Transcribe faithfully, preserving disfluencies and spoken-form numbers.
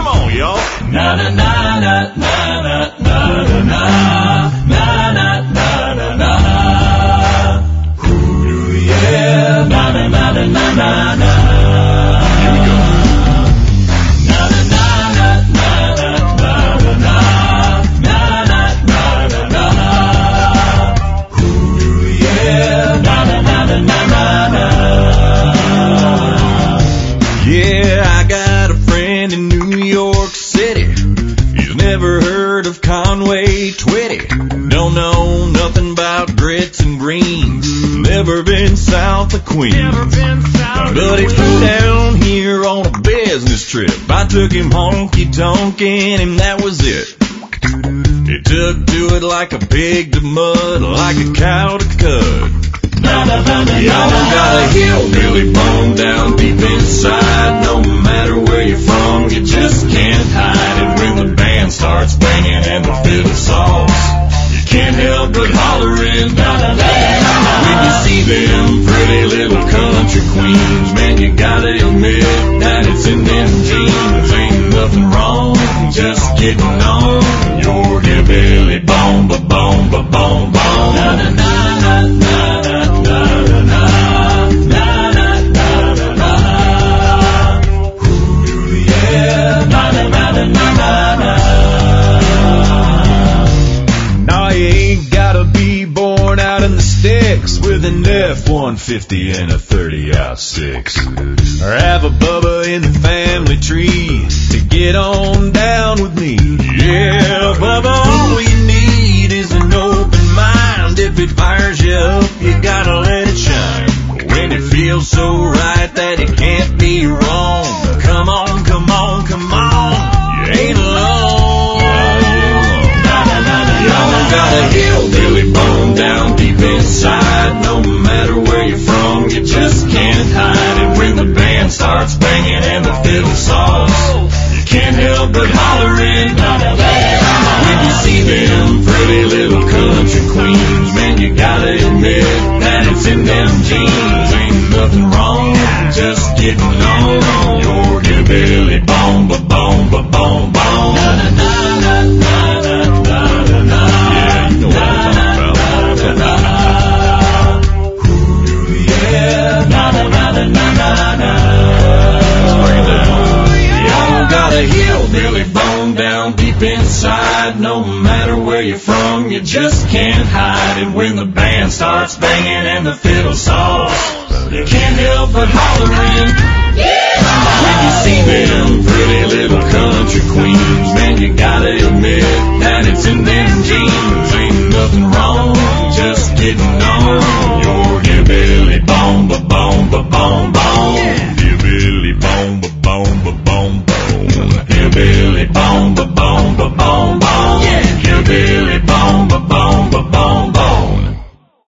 Come on, y'all. Na na na na na na na na na na na na na. Ooh yeah, na na na na na na na. Here we go. Na na na na na na na na na na na. Ooh yeah, na na na na na na. Yeah, I got a friend in New York City. He's never heard of Conway Twitty. Don't know nothing about grits and greens. Never been south of Queens. Never been south but he flew down here on a business trip. I took him honky-tonkin' and that was it. He took to it like a pig to mud, like a cow to cud. Y'all got a hillbilly bone down deep inside. No matter where you're from, you just can't hide it. When the band starts banging and the fiddle saws, you can't help but hollering. When you see them pretty little country queens, man, you gotta admit that it's in them jeans. Ain't nothing wrong, just getting on your hillbilly bone, ba bone, ba bone, bone. Na na na na na. With an F one fifty and a thirty out six, or have a Bubba in the family tree to get on down with me. Yeah, Bubba, all you need is an open mind. If it fires you up, you gotta let it shine. When it feels so right that it can't be wrong, come on, come on, come on, you ain't alone. Y'all got a hillbilly bone down deep inside. No matter where you're from, you just can't hide it. When the band starts banging and the fiddle saws, you can't help but hollering. When you see them pretty little country queens, man, you gotta admit that it's in them jeans. Ain't nothing wrong, just getting on your hillbilly bone, ba bone, ba bone, bone. Na na na na na na na. Yeah, you know what I'm talking about. Y'all got a hillbilly bone down deep inside. No matter where you're from, you just can't hide it. When the band starts banging and the fiddle saws, you can't help but hollering. When you see them pretty little country queens,